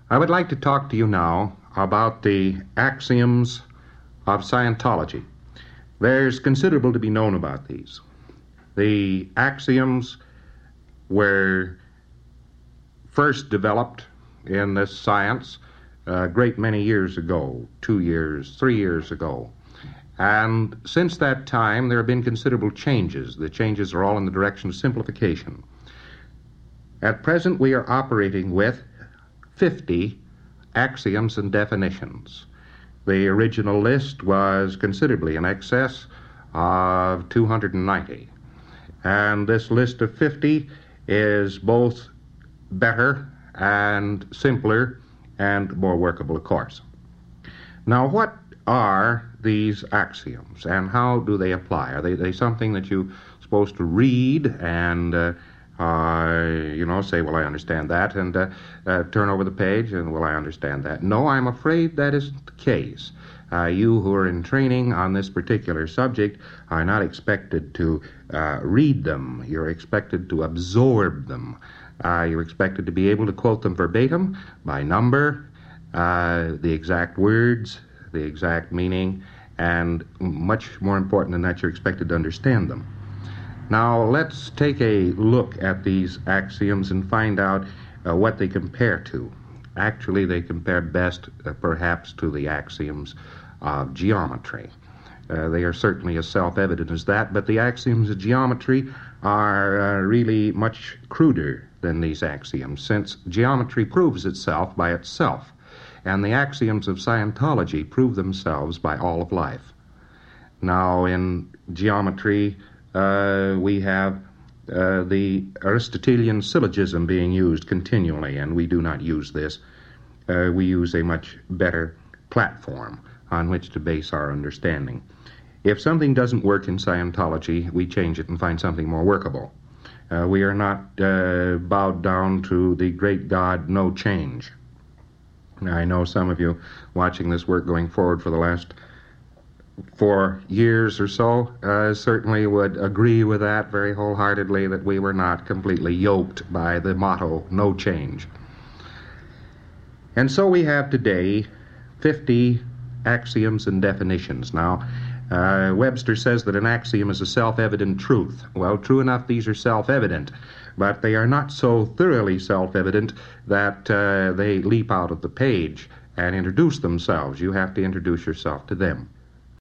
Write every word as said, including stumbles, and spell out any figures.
I would like to talk to you now about the axioms of Scientology. There's considerable to be known about these. The axioms were first developed in this science a great many years ago, two years, three years ago. And since that time, there have been considerable changes. The changes are all in the direction of simplification. At present, we are operating with fifty axioms and definitions. The original list was considerably in excess of two hundred ninety. And this list of fifty is both better and simpler and more workable, of course. Now, what are these axioms and how do they apply? Are they, they something that you're supposed to read and uh, Uh, you know, say, well, I understand that, and uh, uh, turn over the page, and, well, I understand that. No, I'm afraid that isn't the case. Uh, you who are in training on this particular subject are not expected to uh, read them. You're expected to absorb them. Uh, you're expected to be able to quote them verbatim, by number, uh, the exact words, the exact meaning, and much more important than that, you're expected to understand them. Now, let's take a look at these axioms and find out uh, what they compare to. Actually, they compare best, uh, perhaps, to the axioms of geometry. Uh, they are certainly as self-evident as that, but the axioms of geometry are uh, really much cruder than these axioms, since geometry proves itself by itself, and the axioms of Scientology prove themselves by all of life. Now, in geometry, Uh, we have uh, the Aristotelian syllogism being used continually, and we do not use this. Uh, we use a much better platform on which to base our understanding. If something doesn't work in Scientology, we change it and find something more workable. Uh, we are not uh, bowed down to the great God, no change. Now, I know some of you watching this work going forward for the last four years or so uh, certainly would agree with that very wholeheartedly, that we were not completely yoked by the motto, no change. And so we have today fifty axioms and definitions. Now, uh, Webster says that an axiom is a self-evident truth. Well, true enough, these are self-evident, but they are not so thoroughly self-evident that uh, they leap out of the page and introduce themselves. You have to introduce yourself to them.